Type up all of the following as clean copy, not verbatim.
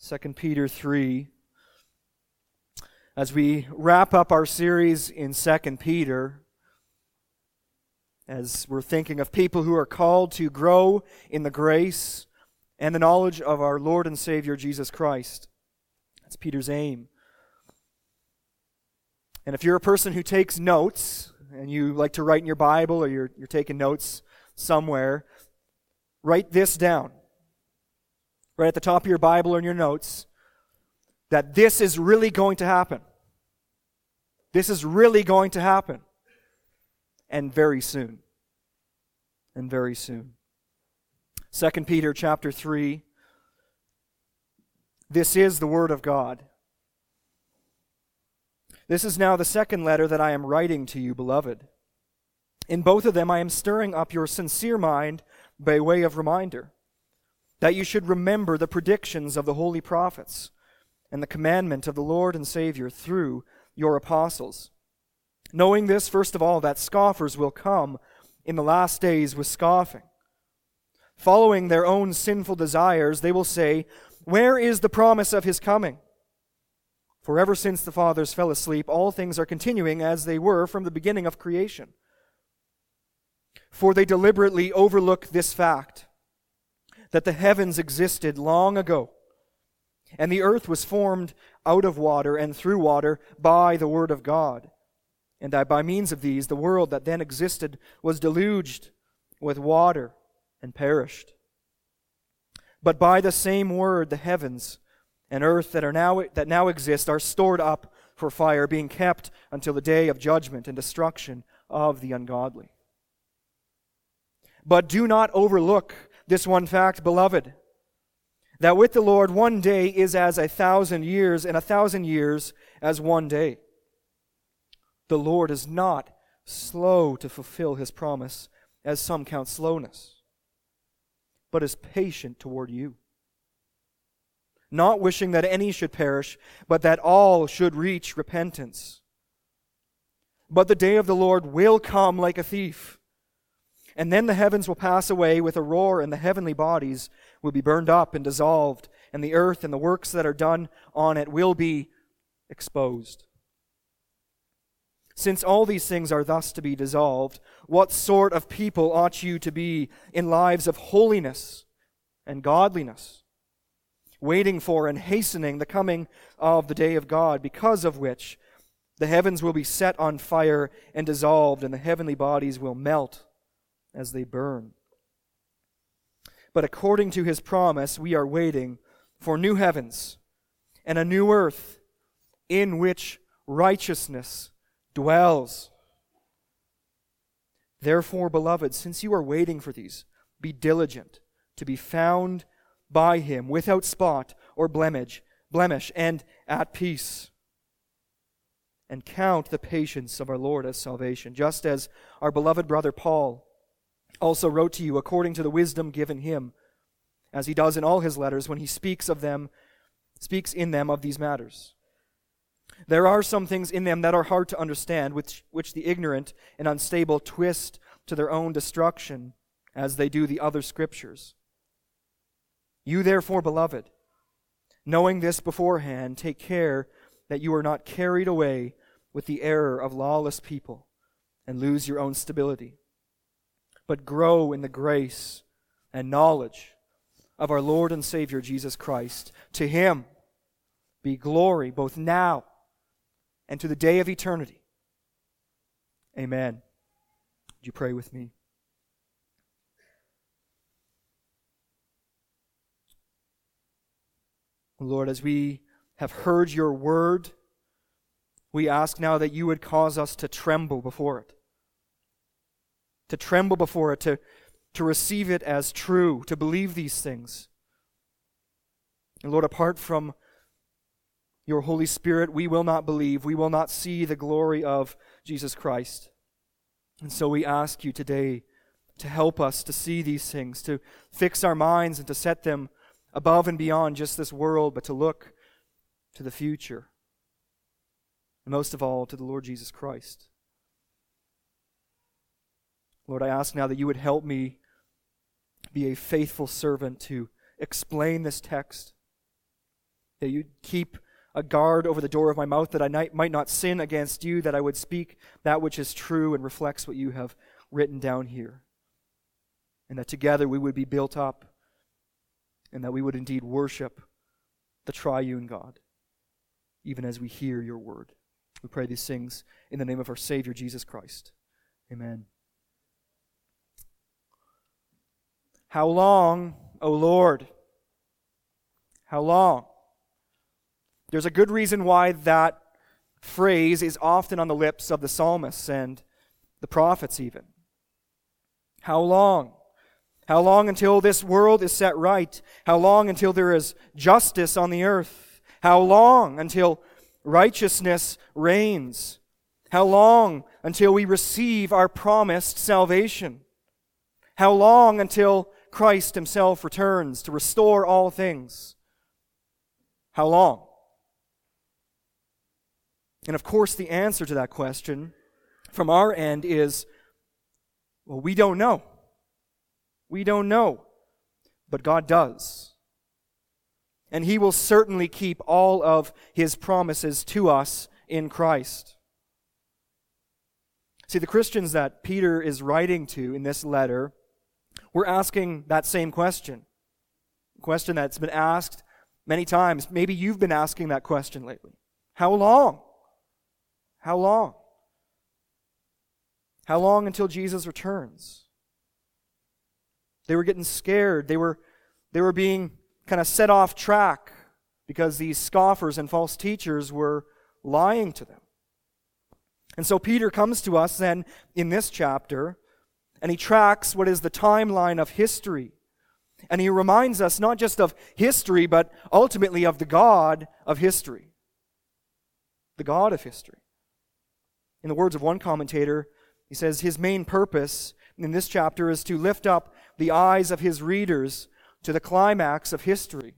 2 Peter 3. As we wrap up our series in 2 Peter, as we're thinking of people who are called to grow in the grace and the knowledge of our Lord and Savior Jesus Christ. That's Peter's aim. And if you're a person who takes notes, and you like to write in your Bible, or you're taking notes somewhere, write this down. Right at the top of your Bible or in your notes, that this is really going to happen. This is really going to happen. And very soon. And very soon. 2 Peter chapter 3. This is the Word of God. This is now the second letter that I am writing to you, beloved. In both of them I am stirring up your sincere mind by way of reminder, that you should remember the predictions of the holy prophets and the commandment of the Lord and Savior through your apostles. Knowing this, first of all, that scoffers will come in the last days with scoffing. Following their own sinful desires, they will say, "Where is the promise of his coming?" For ever since the fathers fell asleep, all things are continuing as they were from the beginning of creation. For they deliberately overlook this fact, that the heavens existed long ago, and the earth was formed out of water and through water by the word of God. And that by means of these, the world that then existed was deluged with water and perished. But by the same word, the heavens and earth that now exist are stored up for fire, being kept until the day of judgment and destruction of the ungodly. But do not overlook this one fact, beloved, that with the Lord 1 day is as 1,000 years, and 1,000 years as 1 day. The Lord is not slow to fulfill his promise, as some count slowness, but is patient toward you, not wishing that any should perish, but that all should reach repentance. But the day of the Lord will come like a thief, and then the heavens will pass away with a roar, and the heavenly bodies will be burned up and dissolved, and the earth and the works that are done on it will be exposed. Since all these things are thus to be dissolved, what sort of people ought you to be in lives of holiness and godliness, waiting for and hastening the coming of the day of God, because of which the heavens will be set on fire and dissolved, and the heavenly bodies will melt as they burn. But according to his promise, we are waiting for new heavens and a new earth in which righteousness dwells. Therefore, beloved, since you are waiting for these, be diligent to be found by him without spot or blemish, and at peace. And count the patience of our Lord as salvation, just as our beloved brother Paul also wrote to you according to the wisdom given him, as he does in all his letters when he speaks in them of these matters. There are some things in them that are hard to understand, which the ignorant and unstable twist to their own destruction, as they do the other scriptures. You therefore, beloved, knowing this beforehand, take care that you are not carried away with the error of lawless people and lose your own stability, but grow in the grace and knowledge of our Lord and Savior Jesus Christ. To him be glory both now and to the day of eternity. Amen. Would you pray with me? Lord, as we have heard your word, we ask now that you would cause us to tremble before it. To tremble before it, to receive it as true, to believe these things. And Lord, apart from your Holy Spirit, we will not believe, we will not see the glory of Jesus Christ. And so we ask you today to help us to see these things, to fix our minds and to set them above and beyond just this world, but to look to the future. And most of all, to the Lord Jesus Christ. Lord, I ask now that you would help me be a faithful servant to explain this text, that you keep a guard over the door of my mouth, that I might not sin against you, that I would speak that which is true and reflects what you have written down here. And that together we would be built up, and that we would indeed worship the triune God, even as we hear your word. We pray these things in the name of our Savior, Jesus Christ. Amen. How long, O Lord? How long? There's a good reason why that phrase is often on the lips of the psalmists and the prophets even. How long? How long until this world is set right? How long until there is justice on the earth? How long until righteousness reigns? How long until we receive our promised salvation? How long until Christ himself returns to restore all things? How long? And of course, the answer to that question from our end is, well, we don't know. We don't know. But God does. And He will certainly keep all of His promises to us in Christ. See, the Christians that Peter is writing to in this letter were asking that same question. A question that's been asked many times. Maybe you've been asking that question lately. How long? How long? How long until Jesus returns? They were getting scared. They were being kind of set off track because these scoffers and false teachers were lying to them. And so Peter comes to us then in this chapter, and he tracks what is the timeline of history. And he reminds us not just of history, but ultimately of the God of history. The God of history. In the words of one commentator, he says his main purpose in this chapter is to lift up the eyes of his readers to the climax of history.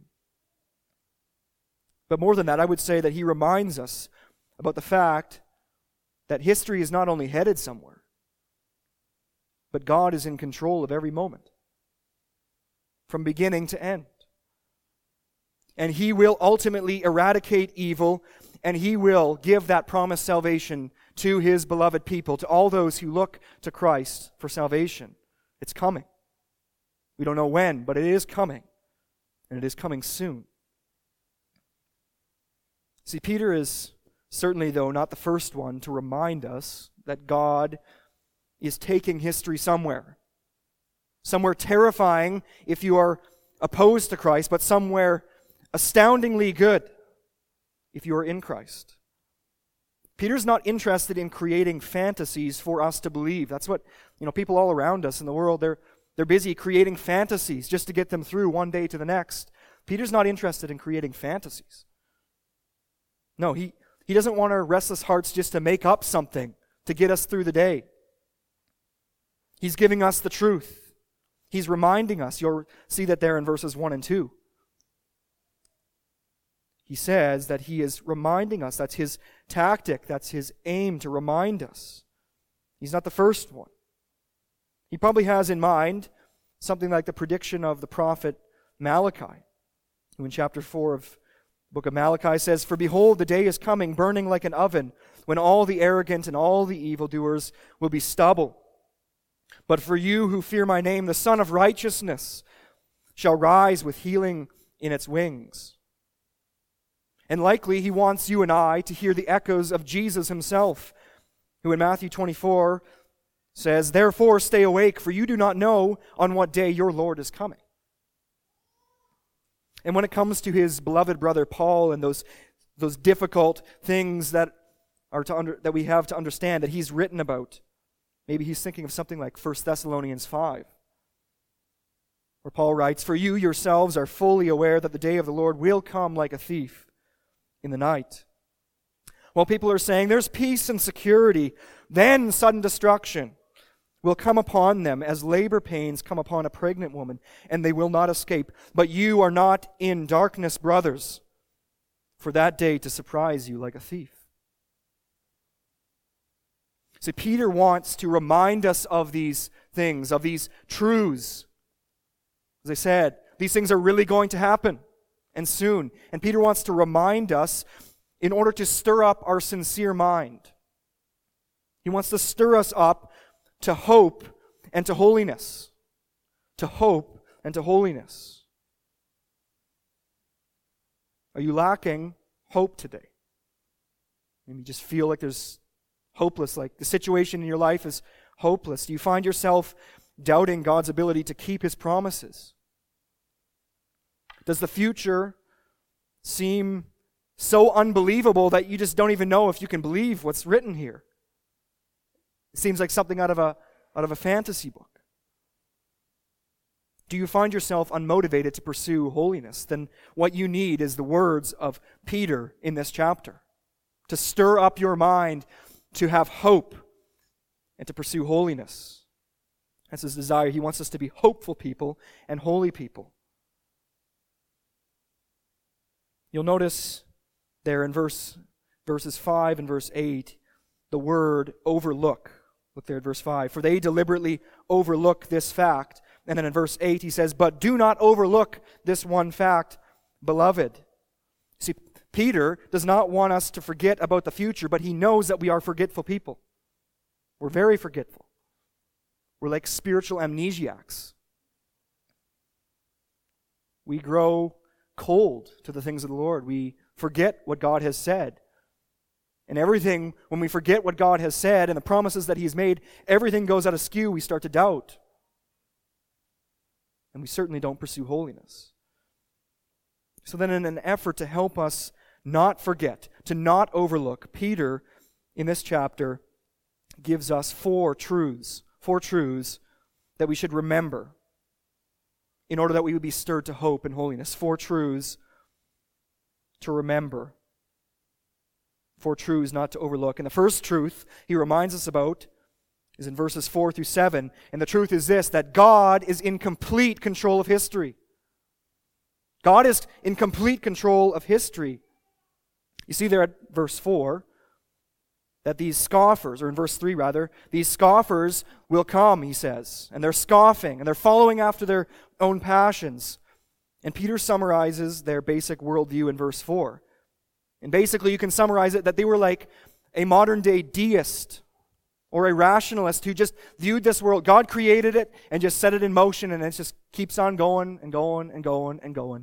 But more than that, I would say that he reminds us about the fact that history is not only headed somewhere, but God is in control of every moment, from beginning to end. And He will ultimately eradicate evil, and He will give that promised salvation to His beloved people, to all those who look to Christ for salvation. It's coming. We don't know when, but it is coming, and it is coming soon. See, Peter is certainly, though, not the first one to remind us that God is taking history somewhere. Somewhere terrifying if you are opposed to Christ, but somewhere astoundingly good if you are in Christ. Peter's not interested in creating fantasies for us to believe. That's what, people all around us in the world, they're busy creating fantasies just to get them through one day to the next. Peter's not interested in creating fantasies. No, he doesn't want our restless hearts just to make up something to get us through the day. He's giving us the truth. He's reminding us. You'll see that there in verses 1 and 2. He says that He is reminding us. That's His tactic. That's His aim, to remind us. He's not the first one. He probably has in mind something like the prediction of the prophet Malachi, who in chapter 4 of the book of Malachi says, "For behold, the day is coming, burning like an oven, when all the arrogant and all the evildoers will be stubble. But for you who fear my name, the Son of Righteousness shall rise with healing in its wings." And likely He wants you and I to hear the echoes of Jesus Himself, who in Matthew 24 says, "Therefore stay awake, for you do not know on what day your Lord is coming." And when it comes to his beloved brother Paul and those difficult things that we have to understand that he's written about, maybe he's thinking of something like 1 Thessalonians 5, where Paul writes, "For you yourselves are fully aware that the day of the Lord will come like a thief in the night. While people are saying there's peace and security, then sudden destruction will come upon them as labor pains come upon a pregnant woman, and they will not escape. But you are not in darkness, brothers, for that day to surprise you like a thief." See, Peter wants to remind us of these things, of these truths. As I said, these things are really going to happen, and soon. And Peter wants to remind us in order to stir up our sincere mind. He wants to stir us up to hope and to holiness. To hope and to holiness. Are you lacking hope today? Maybe you just feel like there's hopeless, like the situation in your life is hopeless. Do you find yourself doubting God's ability to keep His promises? Does the future seem so unbelievable that you just don't even know if you can believe what's written here? It seems like something out of a fantasy book. Do you find yourself unmotivated to pursue holiness? Then what you need is the words of Peter in this chapter, to stir up your mind, to have hope, and to pursue holiness. That's his desire. He wants us to be hopeful people and holy people. You'll notice there in verses 5 and verse 8, the word overlook. Look there at verse 5. For they deliberately overlook this fact. And then in verse 8 he says, but do not overlook this one fact, beloved. See, Peter does not want us to forget about the future, but he knows that we are forgetful people. We're very forgetful. We're like spiritual amnesiacs. We grow cold to the things of the Lord. We forget what God has said. And everything, when we forget what God has said and the promises that He's made, everything goes out askew. We start to doubt. And we certainly don't pursue holiness. So then in an effort to help us not forget, to not overlook, Peter, in this chapter, gives us four truths that we should remember in order that we would be stirred to hope and holiness. 4 truths to remember. 4 truths not to overlook. And the first truth he reminds us about is in verses 4 through 7. And the truth is this, that God is in complete control of history. God is in complete control of history. You see there at verse 4 that these scoffers, or in verse 3 rather, these scoffers will come, he says. And they're scoffing, and they're following after their own passions. And Peter summarizes their basic worldview in verse 4. And basically you can summarize it that they were like a modern-day deist or a rationalist who just viewed this world. God created it and just set it in motion, and it just keeps on going and going and going and going.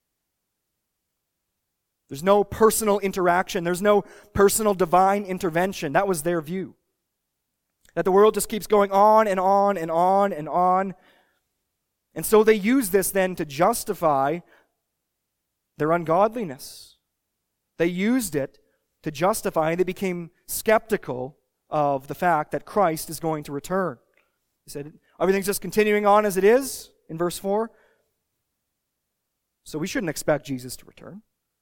There's no personal interaction. There's no personal divine intervention. That was their view. That the world just keeps going on and on and on and on. And so they use this then to justify their ungodliness. They used it to justify, and they became skeptical of the fact that Christ is going to return. He said, everything's just continuing on as it is in verse 4. So we shouldn't expect Jesus to return.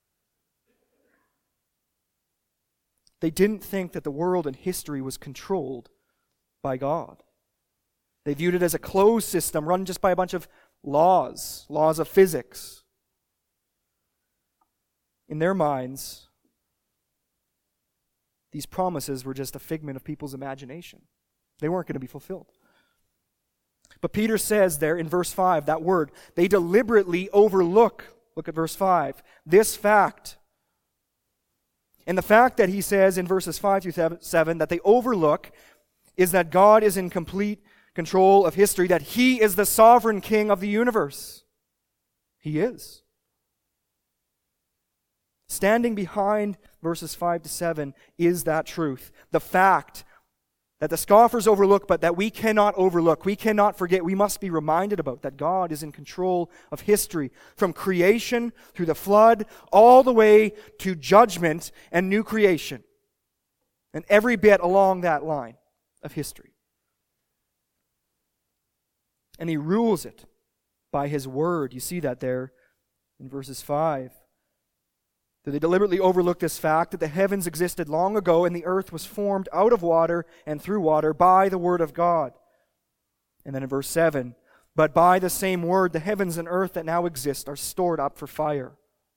They didn't think that the world and history was controlled by God. They viewed it as a closed system run just by a bunch of laws of physics. In their minds, these promises were just a figment of people's imagination. They weren't going to be fulfilled. But Peter says there in verse 5, that word, they deliberately overlook, look at verse 5, this fact. And the fact that he says in verses 5 through 7 that they overlook is that God is in complete control of history, that He is the sovereign King of the universe. He is. Standing behind verses 5 to 7 is that truth. The fact that the scoffers overlook, but that we cannot overlook, we cannot forget, we must be reminded about that God is in control of history, from creation through the flood, all the way to judgment and new creation, and every bit along that line of history. And He rules it by His word. You see that there in verses 5. That they deliberately overlook this fact that the heavens existed long ago and the earth was formed out of water and through water by the word of God. And then in verse 7, but by the same word the heavens and earth that now exist are stored up for fire.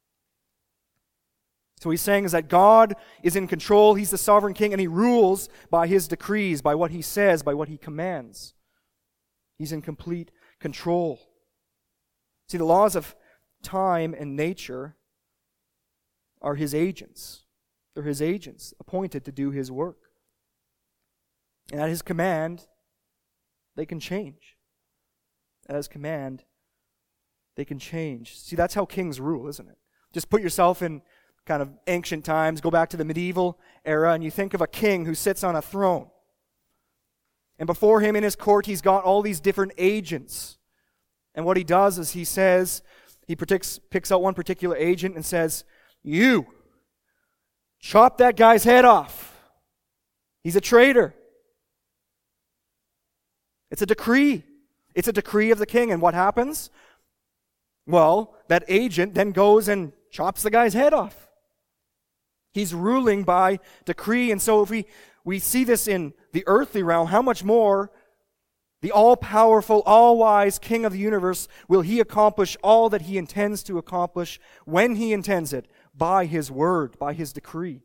So he's saying is that God is in control, He's the sovereign King, and He rules by His decrees, by what He says, by what He commands. He's in complete control. See, the laws of time and nature are his agents. They're his agents, appointed to do his work. And at his command, they can change. At his command, they can change. See, that's how kings rule, isn't it? Just put yourself in kind of ancient times, go back to the medieval era, and you think of a king who sits on a throne. And before him in his court, he's got all these different agents. And what he does is he picks out one particular agent and says, "You, chop that guy's head off. He's a traitor." It's a decree. It's a decree of the king. And what happens? Well, that agent then goes and chops the guy's head off. He's ruling by decree. And so if we see this in the earthly realm, how much more the all-powerful, all-wise King of the universe will he accomplish all that he intends to accomplish when he intends it, by his word, by his decree.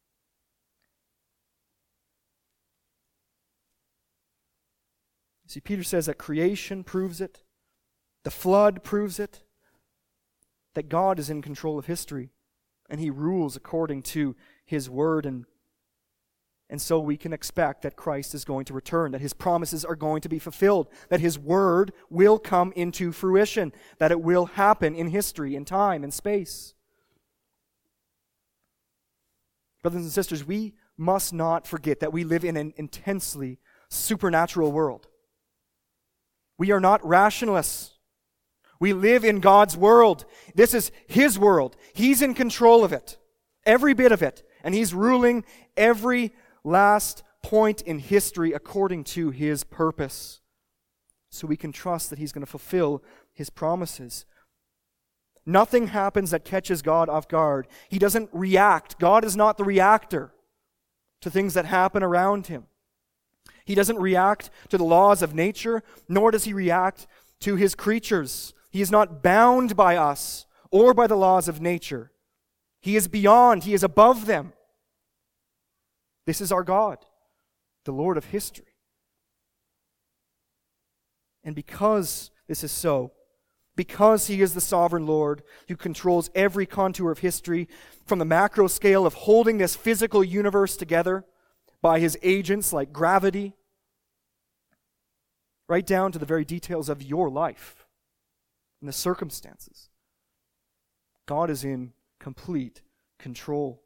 See, Peter says that creation proves it, the flood proves it, that God is in control of history, and he rules according to his word, and so we can expect that Christ is going to return, that his promises are going to be fulfilled, that his word will come into fruition, that it will happen in history, in time, in space. Brothers and sisters, we must not forget that we live in an intensely supernatural world. We are not rationalists. We live in God's world. This is his world. He's in control of it, every bit of it, and he's ruling every last point in history according to his purpose. So we can trust that he's going to fulfill his promises. Nothing happens that catches God off guard. He doesn't react. God is not the reactor to things that happen around him. He doesn't react to the laws of nature, nor does he react to his creatures. He is not bound by us or by the laws of nature. He is beyond, he is above them. This is our God, the Lord of history. And because this is so, because he is the sovereign Lord who controls every contour of history, from the macro scale of holding this physical universe together by his agents like gravity, right down to the very details of your life and the circumstances, God is in complete control.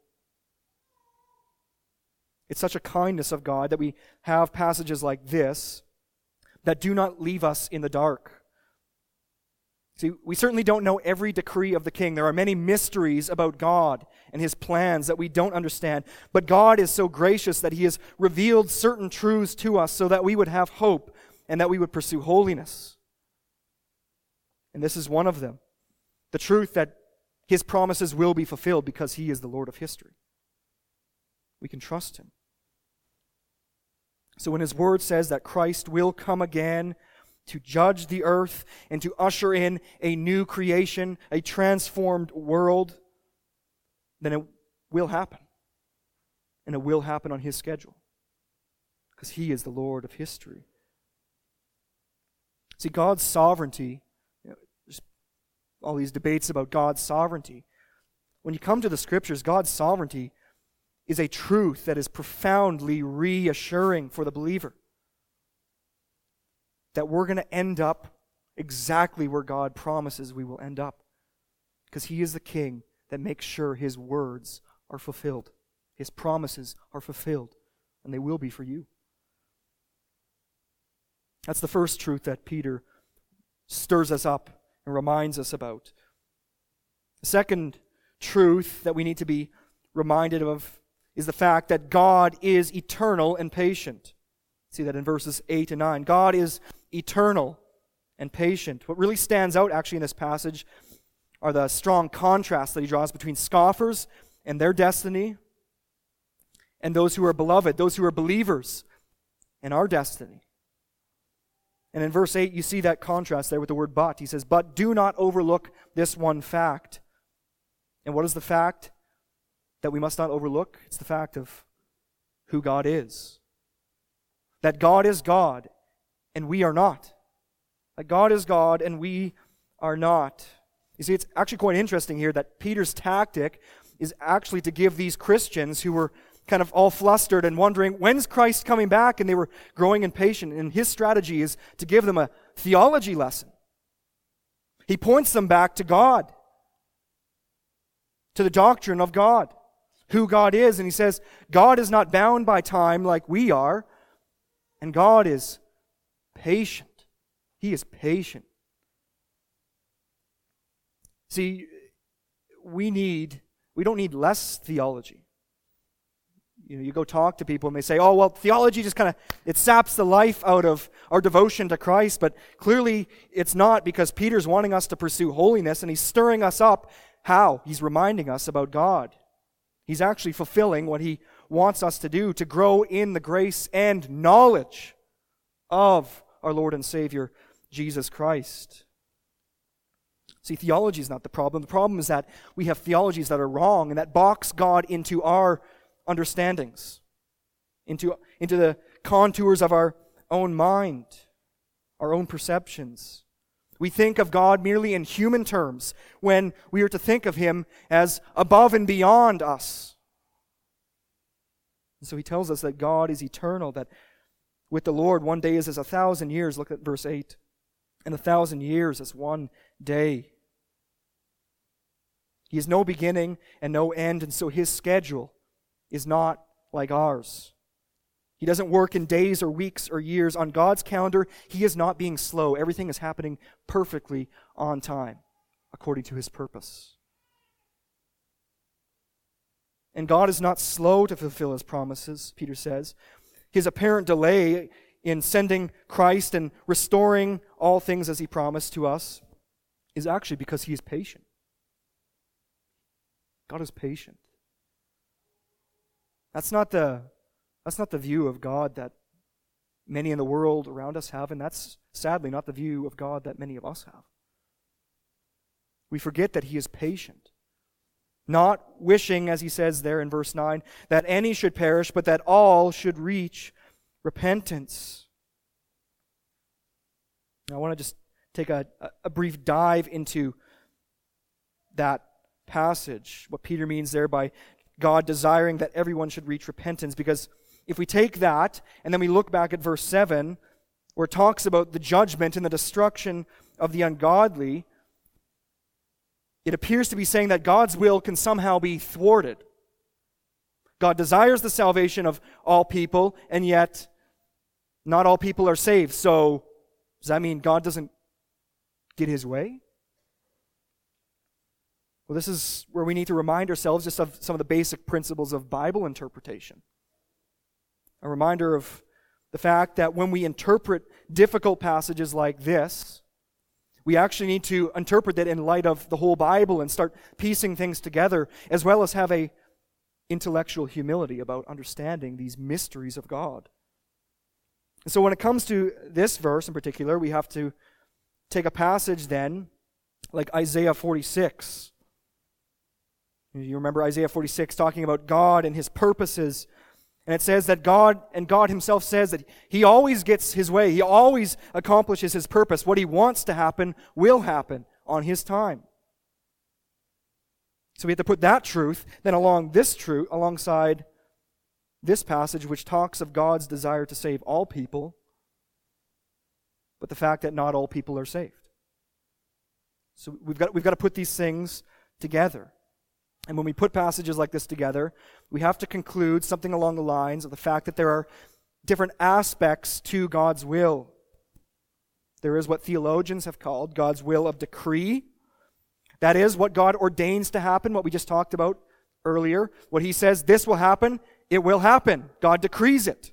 It's such a kindness of God that we have passages like this that do not leave us in the dark. See, we certainly don't know every decree of the king. There are many mysteries about God and his plans that we don't understand. But God is so gracious that he has revealed certain truths to us so that we would have hope and that we would pursue holiness. And this is one of them. The truth that his promises will be fulfilled because he is the Lord of history. We can trust him. So when his word says that Christ will come again to judge the earth and to usher in a new creation, a transformed world, then it will happen. And it will happen on his schedule. Because he is the Lord of history. See, God's sovereignty, there's all these debates about God's sovereignty. When you come to the Scriptures, God's sovereignty is a truth that is profoundly reassuring for the believer. That we're going to end up exactly where God promises we will end up. Because he is the king that makes sure his words are fulfilled. His promises are fulfilled. And they will be for you. That's the first truth that Peter stirs us up and reminds us about. The second truth that we need to be reminded of is the fact that God is eternal and patient. See that in verses 8 and 9. God is eternal and patient. What really stands out actually in this passage are the strong contrasts that he draws between scoffers and their destiny and those who are beloved, those who are believers, and our destiny. And in verse 8, you see that contrast there with the word but. He says, "But do not overlook this one fact." And what is the fact that we must not overlook? It's the fact of who God is. That God is God, and we are not. That God is God, and we are not. You see, it's actually quite interesting here that Peter's tactic is actually to give these Christians who were kind of all flustered and wondering, when's Christ coming back? And they were growing impatient. And his strategy is to give them a theology lesson. He points them back to God, to the doctrine of God, who God is. And he says, God is not bound by time like we are, and God is patient. He is patient. See, we don't need less theology. You go talk to people and they say, oh, well, theology just it saps the life out of our devotion to Christ, but clearly it's not, because Peter's wanting us to pursue holiness and he's stirring us up. How? He's reminding us about God. He's actually fulfilling what he wants us to do, to grow in the grace and knowledge of our Lord and Savior, Jesus Christ. See, theology is not the problem. The problem is that we have theologies that are wrong and that box God into our understandings, into the contours of our own mind, our own perceptions. We think of God merely in human terms when we are to think of him as above and beyond us. And so he tells us that God is eternal, that with the Lord 1 day is as 1,000 years. Look at verse 8. And 1,000 years as 1 day. He has no beginning and no end, and so his schedule is not like ours. He doesn't work in days or weeks or years. On God's calendar, he is not being slow. Everything is happening perfectly on time, according to his purpose. And God is not slow to fulfill his promises, Peter says. His apparent delay in sending Christ and restoring all things as he promised to us is actually because he is patient. God is patient. That's not the view of God that many in the world around us have, and that's sadly not the view of God that many of us have. We forget that he is patient, not wishing, as he says there in verse 9, that any should perish, but that all should reach repentance. Now, I want to just take a brief dive into that passage, what Peter means there by God desiring that everyone should reach repentance, because if we take that and then we look back at verse 7, where it talks about the judgment and the destruction of the ungodly, it appears to be saying that God's will can somehow be thwarted. God desires the salvation of all people, and yet not all people are saved. So, does that mean God doesn't get his way? Well, this is where we need to remind ourselves just of some of the basic principles of Bible interpretation. A reminder of the fact that when we interpret difficult passages like this, we actually need to interpret it in light of the whole Bible and start piecing things together, as well as have a intellectual humility about understanding these mysteries of God. And so when it comes to this verse in particular, we have to take a passage then, like Isaiah 46. You remember Isaiah 46 talking about God and his purposes. And it says that God himself says that he always gets his way. He always accomplishes his purpose. What he wants to happen will happen on his time. So we have to put that truth then alongside this passage, which talks of God's desire to save all people, but the fact that not all people are saved. So we've got to put these things together. And when we put passages like this together, we have to conclude something along the lines of the fact that there are different aspects to God's will. There is what theologians have called God's will of decree. That is what God ordains to happen, what we just talked about earlier. What he says, this will happen, it will happen. God decrees it.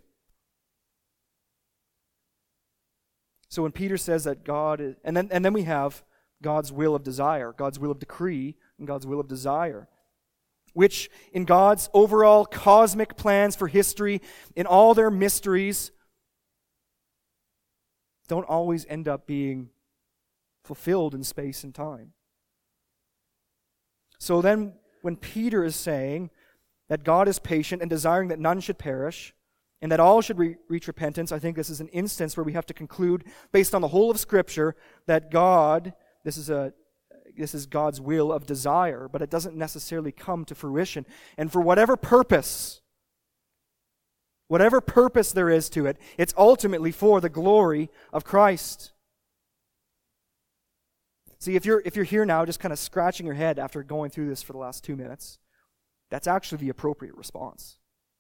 So when Peter says that God is, and then we have God's will of desire, God's will of decree, and God's will of desire, which in God's overall cosmic plans for history, in all their mysteries, don't always end up being fulfilled in space and time. So then, when Peter is saying that God is patient and desiring that none should perish, and that all should reach repentance, I think this is an instance where we have to conclude, based on the whole of Scripture, that God this is God's will of desire, but it doesn't necessarily come to fruition. And for whatever purpose there is to it, it's ultimately for the glory of Christ. See, if you're here now just kind of scratching your head after going through this for the last 2 minutes, that's actually the appropriate response.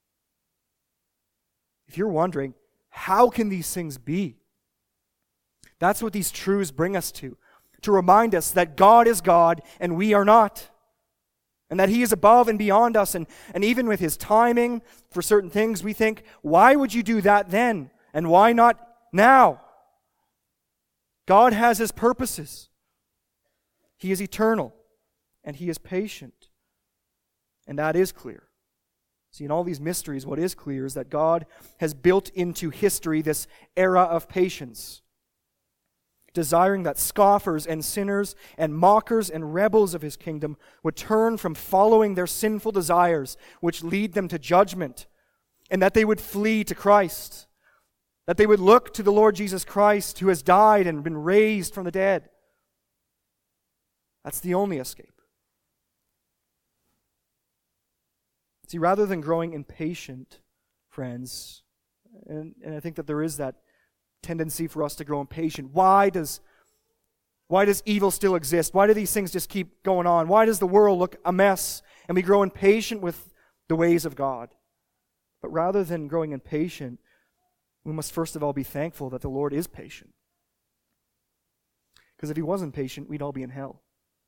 If you're wondering, how can these things be? That's what these truths bring us to remind us that God is God and we are not. And that He is above and beyond us. And even with His timing for certain things, we think, why would you do that then? And why not now? God has His purposes. He is eternal. And He is patient. And that is clear. See, in all these mysteries, what is clear is that God has built into history this era of patience, desiring that scoffers and sinners and mockers and rebels of His kingdom would turn from following their sinful desires, which lead them to judgment, and that they would flee to Christ, that they would look to the Lord Jesus Christ, who has died and been raised from the dead. That's the only escape. See, rather than growing impatient, friends, and I think that there is that tendency for us to grow impatient. Why does evil still exist? Why do these things just keep going on? Why does the world look a mess? And we grow impatient with the ways of God. But rather than growing impatient, we must first of all be thankful that the Lord is patient. Because if He wasn't patient, we'd all be in hell.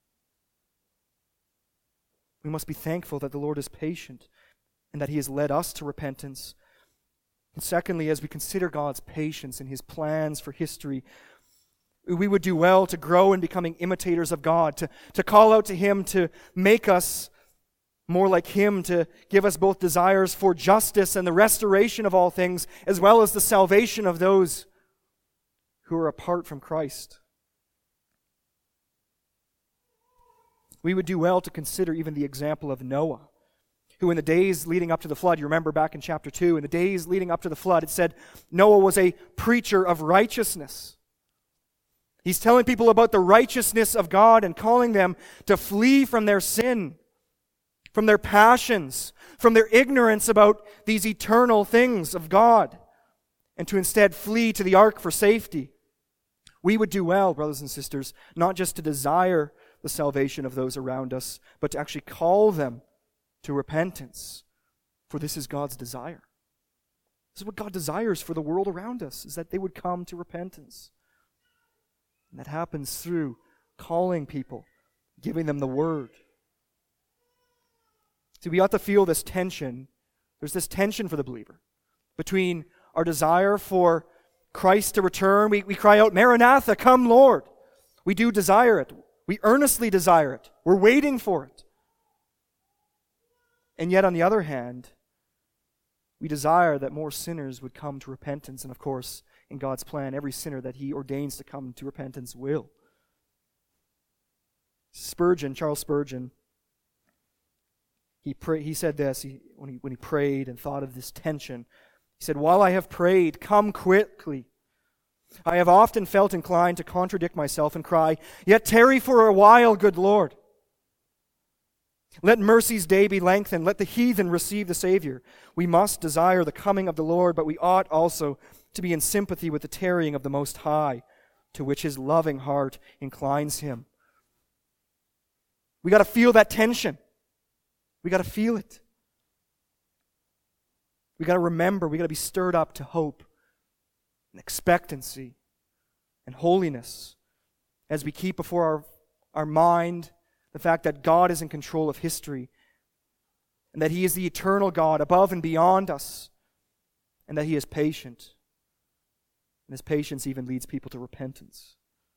We must be thankful that the Lord is patient and that He has led us to repentance. And secondly, as we consider God's patience and His plans for history, we would do well to grow in becoming imitators of God, to call out to Him to make us more like Him, to give us both desires for justice and the restoration of all things, as well as the salvation of those who are apart from Christ. We would do well to consider even the example of Noah, who in the days leading up to the flood, you remember back in chapter 2, in the days leading up to the flood, it said Noah was a preacher of righteousness. He's telling people about the righteousness of God and calling them to flee from their sin, from their passions, from their ignorance about these eternal things of God, and to instead flee to the ark for safety. We would do well, brothers and sisters, not just to desire the salvation of those around us, but to actually call them to repentance, for this is God's desire. This is what God desires for the world around us, is that they would come to repentance. And that happens through calling people, giving them the word. See, we ought to feel this tension. There's this tension for the believer between our desire for Christ to return. We cry out, Maranatha, come Lord. We do desire it. We earnestly desire it. We're waiting for it. And yet, on the other hand, we desire that more sinners would come to repentance. And of course, in God's plan, every sinner that He ordains to come to repentance will. Charles Spurgeon, he said this when he prayed and thought of this tension. He said, "While I have prayed, come quickly. I have often felt inclined to contradict myself and cry, yet tarry for a while, good Lord. Let mercy's day be lengthened. Let the heathen receive the Savior. We must desire the coming of the Lord, but we ought also to be in sympathy with the tarrying of the Most High, to which His loving heart inclines Him." We got to feel that tension. We got to feel it. We got to remember, we got to be stirred up to hope and expectancy and holiness as we keep before our mind the fact that God is in control of history and that He is the eternal God above and beyond us and that He is patient. And His patience even leads people to repentance.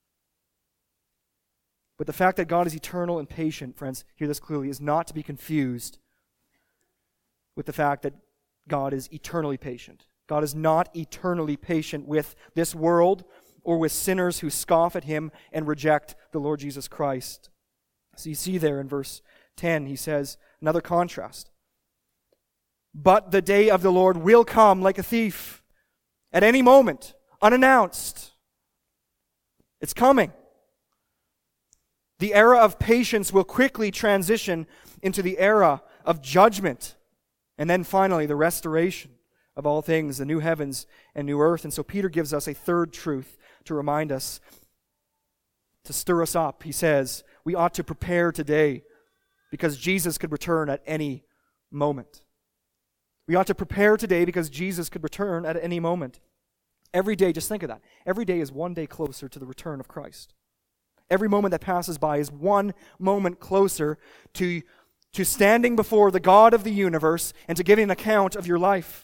But the fact that God is eternal and patient, friends, hear this clearly, is not to be confused with the fact that God is eternally patient. God is not eternally patient with this world or with sinners who scoff at Him and reject the Lord Jesus Christ. So you see there in verse 10, he says, another contrast. But the day of the Lord will come like a thief, at any moment, unannounced. It's coming. The era of patience will quickly transition into the era of judgment. And then finally, the restoration of all things, the new heavens and new earth. And so Peter gives us a third truth to remind us, to stir us up. He says, we ought to prepare today because Jesus could return at any moment. We ought to prepare today because Jesus could return at any moment. Every day, just think of that. Every day is one day closer to the return of Christ. Every moment that passes by is one moment closer to standing before the God of the universe and to giving an account of your life.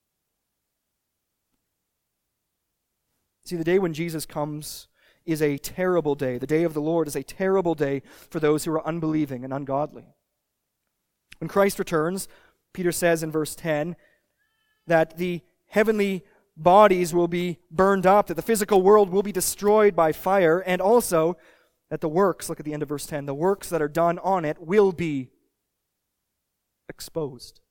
See, the day when Jesus comes is a terrible day. The day of the Lord is a terrible day for those who are unbelieving and ungodly. When Christ returns, Peter says in verse 10 that the heavenly bodies will be burned up, that the physical world will be destroyed by fire, and also that the works, look at the end of verse 10, the works that are done on it will be exposed.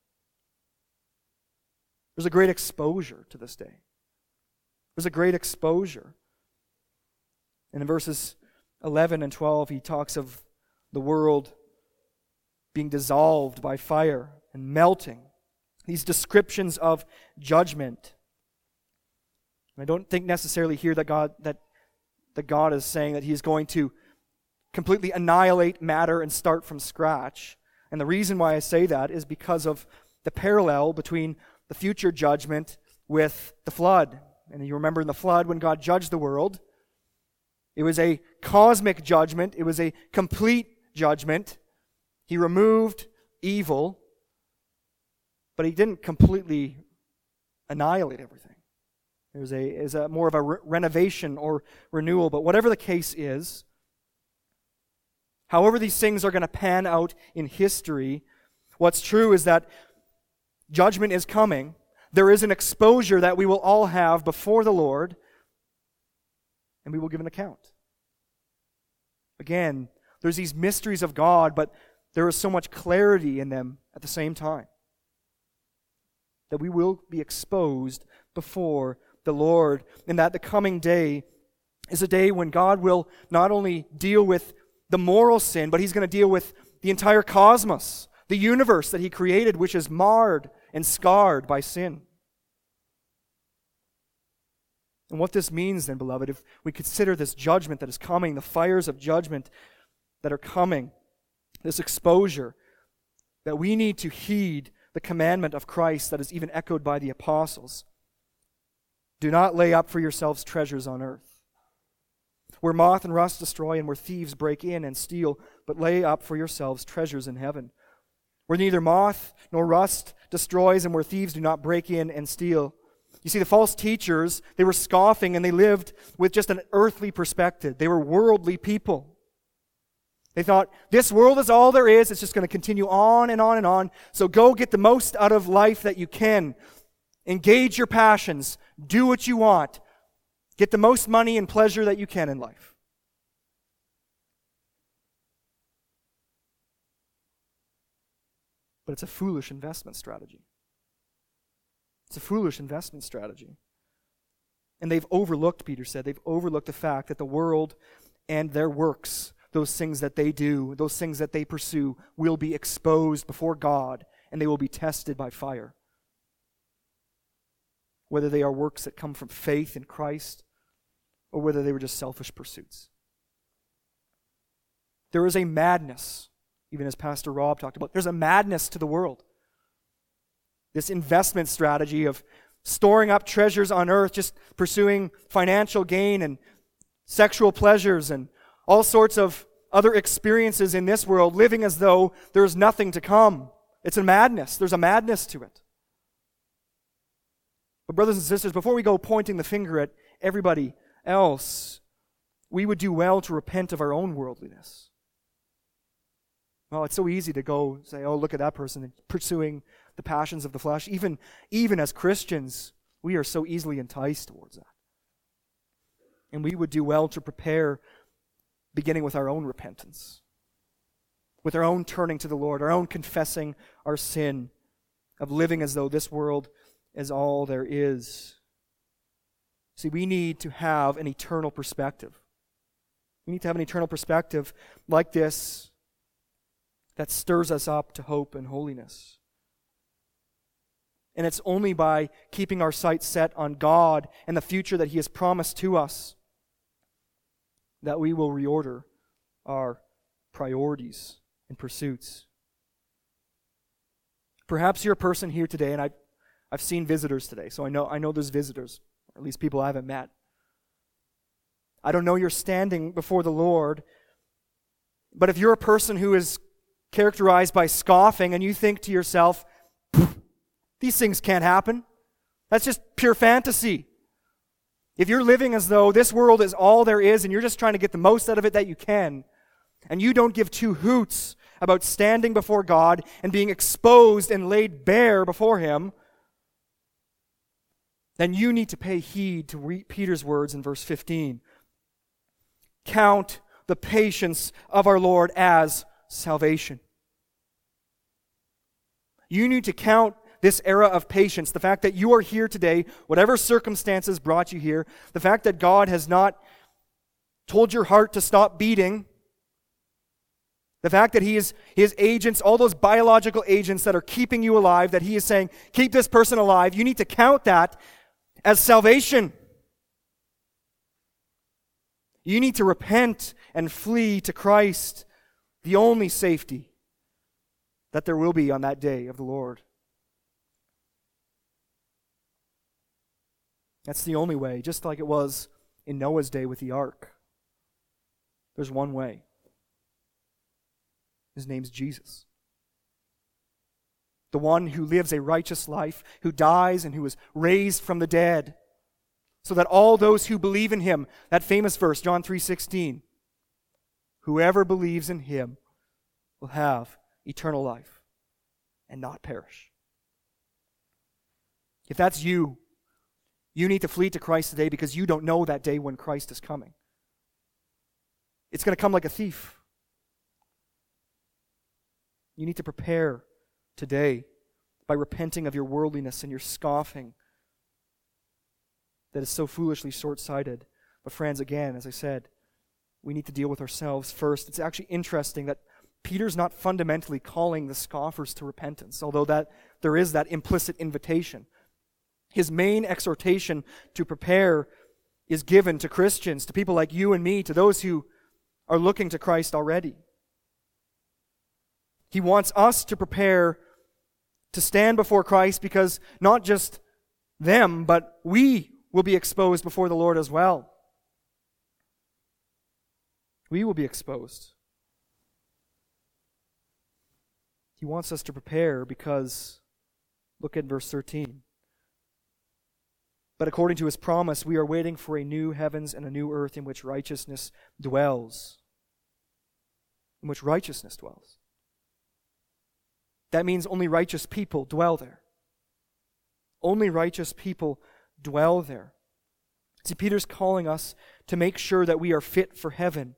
There's a great exposure to this day. There's a great exposure. And in verses 11 and 12, he talks of the world being dissolved by fire and melting. These descriptions of judgment. I don't think necessarily here that God is saying that He's going to completely annihilate matter and start from scratch. And the reason why I say that is because of the parallel between the future judgment with the flood. And you remember in the flood when God judged the world, it was a cosmic judgment. It was a complete judgment. He removed evil, but He didn't completely annihilate everything. It was more of a renovation or renewal. But whatever the case is, however these things are going to pan out in history, what's true is that judgment is coming. There is an exposure that we will all have before the Lord, and we will give an account. Again, there's these mysteries of God, but there is so much clarity in them at the same time. That we will be exposed before the Lord, and that the coming day is a day when God will not only deal with the moral sin, but He's going to deal with the entire cosmos, the universe that He created, which is marred and scarred by sin. And what this means then, beloved, if we consider this judgment that is coming, the fires of judgment that are coming, this exposure, that we need to heed the commandment of Christ that is even echoed by the apostles. Do not lay up for yourselves treasures on earth, where moth and rust destroy and where thieves break in and steal, but lay up for yourselves treasures in heaven, where neither moth nor rust destroys and where thieves do not break in and steal. You see, the false teachers, they were scoffing and they lived with just an earthly perspective. They were worldly people. They thought, this world is all there is. It's just going to continue on and on and on. So go get the most out of life that you can. Engage your passions. Do what you want. Get the most money and pleasure that you can in life. But it's a foolish investment strategy. It's a foolish investment strategy. And they've overlooked, Peter said, they've overlooked the fact that the world and their works, those things that they do, those things that they pursue, will be exposed before God, and they will be tested by fire. Whether they are works that come from faith in Christ, or whether they were just selfish pursuits. There is a madness, even as Pastor Rob talked about, there's a madness to the world. This investment strategy of storing up treasures on earth, just pursuing financial gain and sexual pleasures and all sorts of other experiences in this world, living as though there is nothing to come. It's a madness. There's a madness to it. But brothers and sisters, before we go pointing the finger at everybody else, we would do well to repent of our own worldliness. Well, it's so easy to go say, oh, look at that person pursuing the passions of the flesh. Even as Christians, we are so easily enticed towards that. And we would do well to prepare, beginning with our own repentance, with our own turning to the Lord, our own confessing our sin, of living as though this world is all there is. See, we need to have an eternal perspective. We need to have an eternal perspective like this that stirs us up to hope and holiness. And it's only by keeping our sights set on God and the future that He has promised to us that we will reorder our priorities and pursuits. Perhaps you're a person here today, and I've seen visitors today, so I know there's visitors, or at least people I haven't met. I don't know you're standing before the Lord, but if you're a person who is characterized by scoffing and you think to yourself, these things can't happen, that's just pure fantasy. If you're living as though this world is all there is and you're just trying to get the most out of it that you can, and you don't give two hoots about standing before God and being exposed and laid bare before Him, then you need to pay heed to Peter's words in verse 15. Count the patience of our Lord as salvation. You need to count this era of patience, the fact that you are here today, whatever circumstances brought you here, the fact that God has not told your heart to stop beating, the fact that His agents, all those biological agents that are keeping you alive, that He is saying, keep this person alive, you need to count that as salvation. You need to repent and flee to Christ, the only safety that there will be on that day of the Lord. That's the only way, just like it was in Noah's day with the ark. There's one way. His name's Jesus. The one who lives a righteous life, who dies and who is raised from the dead, so that all those who believe in Him, that famous verse, John 3:16, whoever believes in Him will have eternal life and not perish. If that's you, you need to flee to Christ today because you don't know that day when Christ is coming. It's going to come like a thief. You need to prepare today by repenting of your worldliness and your scoffing that is so foolishly short-sighted. But friends, again, as I said, we need to deal with ourselves first. It's actually interesting that Peter's not fundamentally calling the scoffers to repentance, although that there is that implicit invitation. His main exhortation to prepare is given to Christians, to people like you and me, to those who are looking to Christ already. He wants us to prepare to stand before Christ because not just them, but we will be exposed before the Lord as well. We will be exposed. He wants us to prepare because, look at verse 13. But according to His promise, we are waiting for a new heavens and a new earth in which righteousness dwells. In which righteousness dwells. That means only righteous people dwell there. Only righteous people dwell there. See, Peter's calling us to make sure that we are fit for heaven.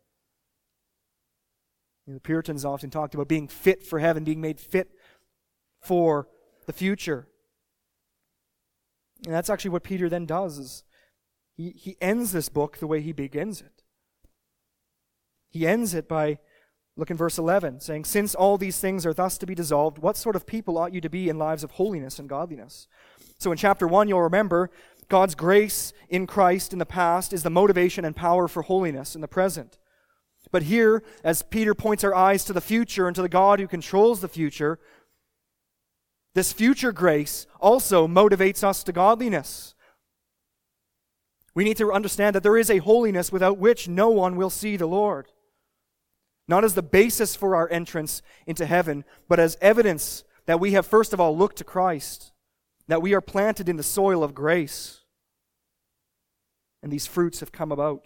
The Puritans often talked about being fit for heaven, being made fit for the future. And that's actually what Peter then does. Is he ends this book the way he begins it. He ends it by, look in verse 11, saying, since all these things are thus to be dissolved, what sort of people ought you to be in lives of holiness and godliness? So in chapter 1, you'll remember, God's grace in Christ in the past is the motivation and power for holiness in the present. But here, as Peter points our eyes to the future and to the God who controls the future, this future grace also motivates us to godliness. We need to understand that there is a holiness without which no one will see the Lord. Not as the basis for our entrance into heaven, but as evidence that we have first of all looked to Christ, that we are planted in the soil of grace, and these fruits have come about.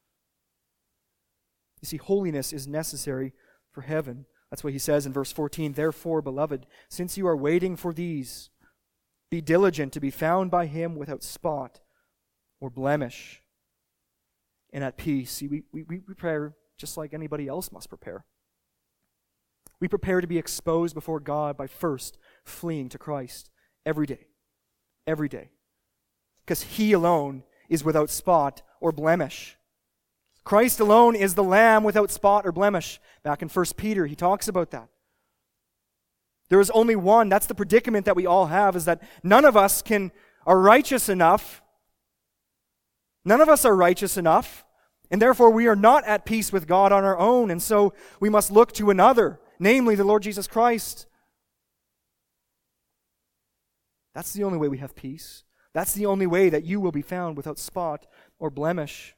You see, holiness is necessary for heaven. That's what he says in verse 14. Therefore, beloved, since you are waiting for these, be diligent to be found by Him without spot or blemish and at peace. See, we prepare just like anybody else must prepare. We prepare to be exposed before God by first fleeing to Christ every day. Every day. Because He alone is without spot or blemish. Christ alone is the Lamb without spot or blemish. Back in 1 Peter, he talks about that. There is only one. That's the predicament that we all have, is that none of us are righteous enough. None of us are righteous enough, and therefore we are not at peace with God on our own, and so we must look to another, namely the Lord Jesus Christ. That's the only way we have peace. That's the only way that you will be found without spot or blemish.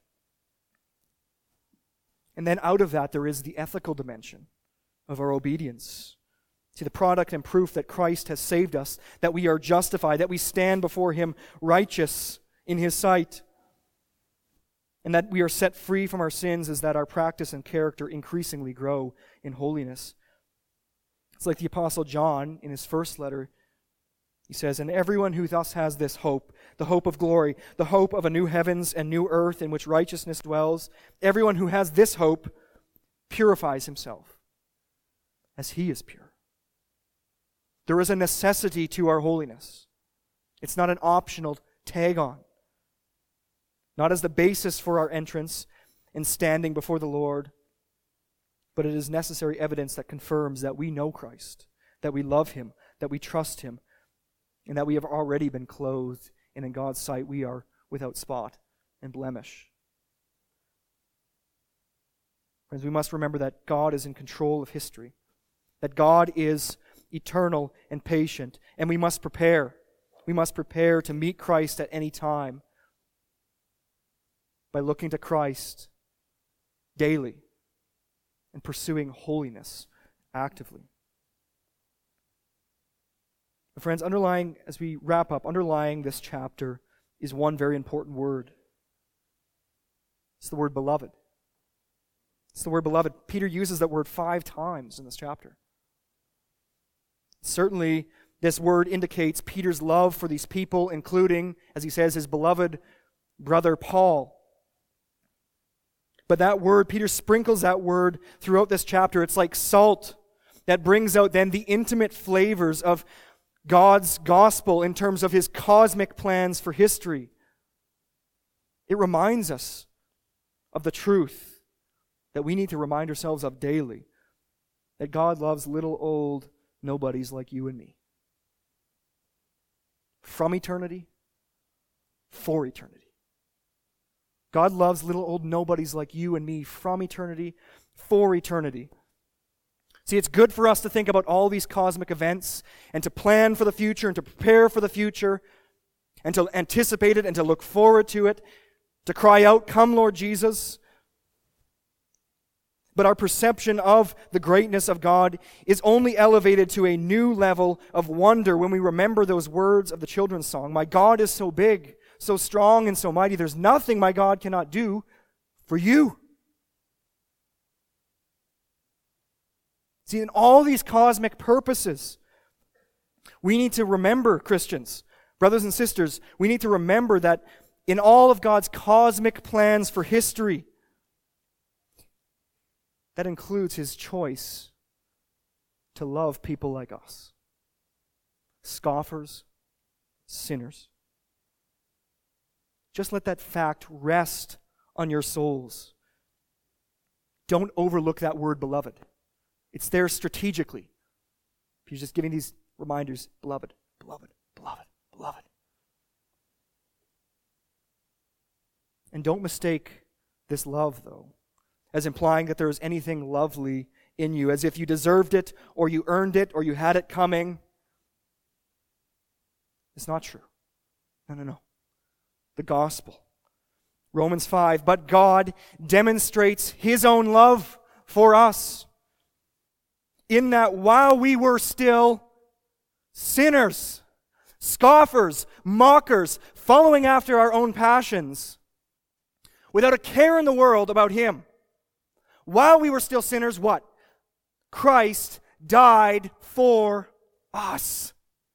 And then out of that, there is the ethical dimension of our obedience. See, the product and proof that Christ has saved us, that we are justified, that we stand before Him righteous in His sight, and that we are set free from our sins, is that our practice and character increasingly grow in holiness. It's like the Apostle John in his first letter. He says, "And everyone who thus has this hope, the hope of glory, the hope of a new heavens and new earth in which righteousness dwells, everyone who has this hope purifies himself as He is pure." There is a necessity to our holiness. It's not an optional tag-on. Not as the basis for our entrance and standing before the Lord, but it is necessary evidence that confirms that we know Christ, that we love Him, that we trust Him, and that we have already been clothed, and in God's sight we are without spot and blemish. Friends, we must remember that God is in control of history, that God is eternal and patient, and we must prepare. We must prepare to meet Christ at any time by looking to Christ daily and pursuing holiness actively. But friends, as we wrap up, underlying this chapter is one very important word. It's the word beloved. It's the word beloved. Peter uses that word 5 times in this chapter. Certainly, this word indicates Peter's love for these people, including, as he says, his beloved brother Paul. But that word, Peter sprinkles that word throughout this chapter. It's like salt that brings out then the intimate flavors of God's gospel in terms of His cosmic plans for history. It reminds us of the truth that we need to remind ourselves of daily, that God loves little old nobodies like you and me. From eternity, for eternity. God loves little old nobodies like you and me from eternity, for eternity. See, it's good for us to think about all these cosmic events and to plan for the future and to prepare for the future and to anticipate it and to look forward to it, to cry out, "Come, Lord Jesus." But our perception of the greatness of God is only elevated to a new level of wonder when we remember those words of the children's song. "My God is so big, so strong and so mighty, there's nothing my God cannot do for you." See, in all these cosmic purposes, we need to remember, Christians, brothers and sisters, we need to remember that in all of God's cosmic plans for history, that includes His choice to love people like us, scoffers, sinners. Just let that fact rest on your souls. Don't overlook that word beloved. It's there strategically. He's just giving these reminders, beloved, beloved, beloved, beloved. And don't mistake this love, though, as implying that there is anything lovely in you, as if you deserved it, or you earned it, or you had it coming. It's not true. No. The gospel. Romans 5, but God demonstrates His own love for us in that while we were still sinners, scoffers, mockers, following after our own passions, without a care in the world about Him, while we were still sinners, what? Christ died for us.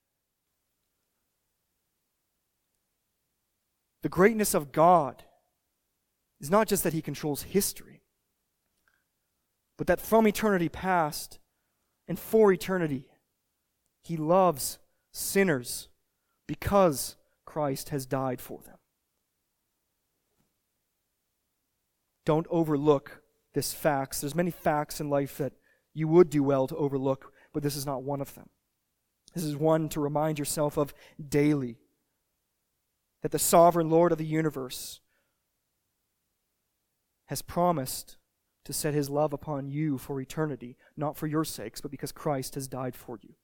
The greatness of God is not just that He controls history, but that from eternity past and for eternity, He loves sinners because Christ has died for them. Don't overlook this facts. There's many facts in life that you would do well to overlook, but this is not one of them. This is one to remind yourself of daily, that the sovereign Lord of the universe has promised to set his love upon you for eternity, not for your sakes, but because Christ has died for you.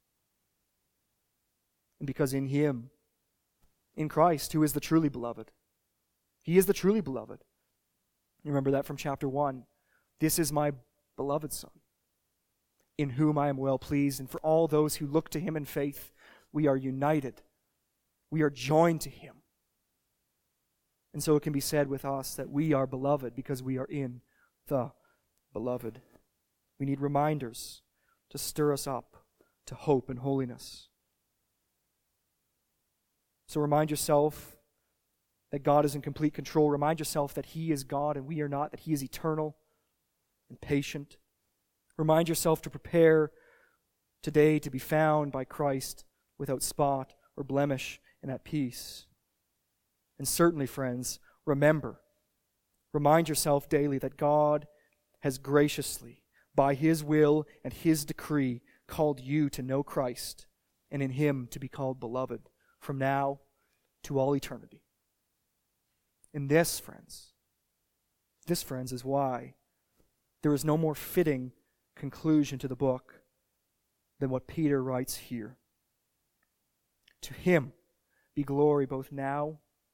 And because in him, in Christ, who is the truly beloved, he is the truly beloved. You remember that from chapter 1. This is my beloved Son, in whom I am well pleased. And for all those who look to him in faith, we are united. We are joined to him. And so it can be said with us that we are beloved because we are in the beloved. We need reminders to stir us up to hope and holiness. So remind yourself that God is in complete control. Remind yourself that he is God and we are not, that he is eternal and patient. Remind yourself to prepare today to be found by Christ without spot or blemish and at peace. And certainly, friends, remind yourself daily that God has graciously, by his will and his decree, called you to know Christ and in him to be called beloved from now to all eternity. And this, friends, is why there is no more fitting conclusion to the book than what Peter writes here. To him be glory both now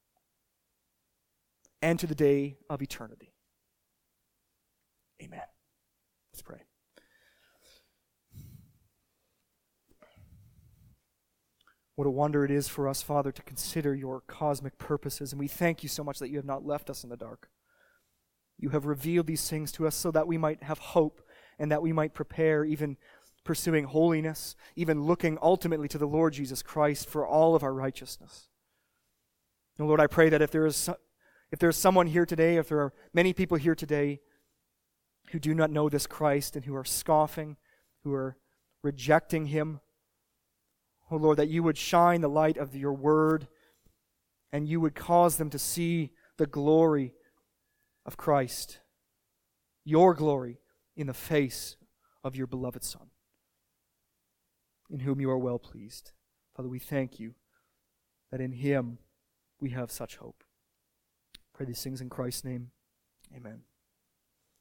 and to the day of eternity. Amen. Let's pray. What a wonder it is for us, Father, to consider your cosmic purposes, and we thank you so much that you have not left us in the dark. You have revealed these things to us so that we might have hope and that we might prepare, even pursuing holiness, even looking ultimately to the Lord Jesus Christ for all of our righteousness. And Lord, I pray that if there is someone here today, if there are many people here today who do not know this Christ and who are scoffing, who are rejecting him, oh Lord, that you would shine the light of your word and you would cause them to see the glory of Christ, your glory in the face of your beloved Son, in whom you are well pleased. Father, we thank you that in him we have such hope. Pray these things in Christ's name. Amen.